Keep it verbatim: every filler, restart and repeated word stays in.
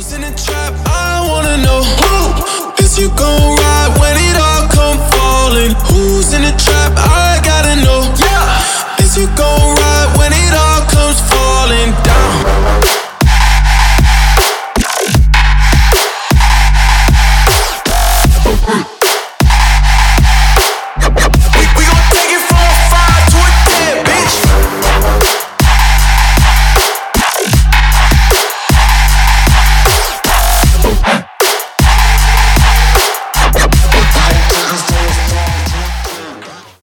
Who's in the trap? I wanna know who is you gon' ride when it all come falling? Who's in the trap? I